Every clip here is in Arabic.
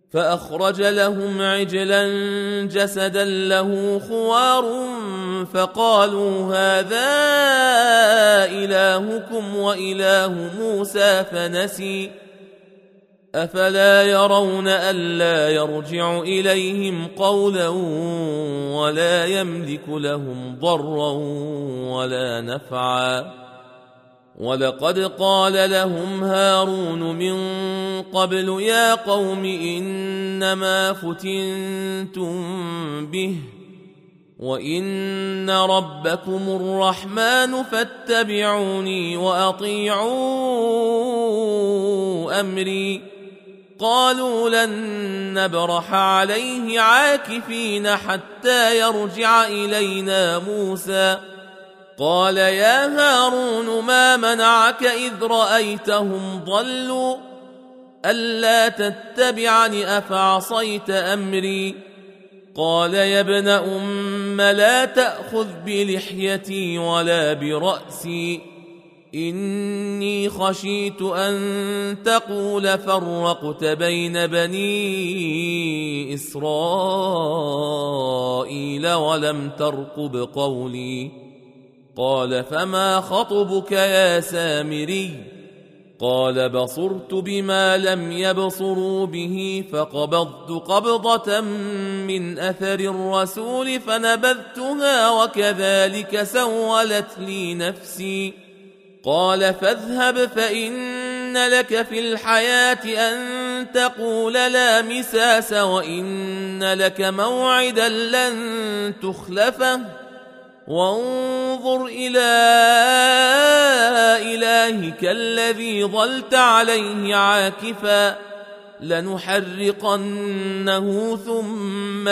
فأخرج لهم عجلا جسدا له خوار فقالوا هذا إلهكم وإله موسى فنسي أفلا يرون ألا يرجع إليهم قولا ولا يملك لهم ضرا ولا نفعا ولقد قال لهم هارون من قبل يا قوم إنما فتنتم به وإن ربكم الرحمن فاتبعوني وأطيعوا أمري قالوا لن نبرح عليه عاكفين حتى يرجع إلينا موسى قال يا هارون ما منعك إذ رأيتهم ضلوا ألا تتبعني أفعصيت أمري قال يا ابن أم لا تأخذ بلحيتي ولا برأسي إني خشيت أن تقول فرقت بين بني إسرائيل ولم ترقب قولي قال فما خطبك يا سامري قال بصرت بما لم يبصروا به فقبضت قبضة من أثر الرسول فنبذتها وكذلك سولت لي نفسي قال فاذهب فإن لك في الحياة أن تقول لا مساس وإن لك موعدا لن تخلفه وانظر إلى إلهك الذي ظلت عليه عاكفا لنحرقنه ثم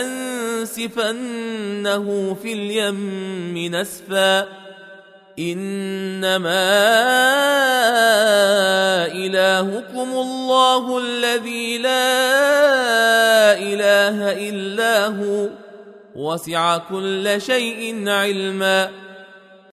لننسفنه في اليم نسفا إنما إلهكم الله الذي لا إله إلا هو وسع كل شيء علما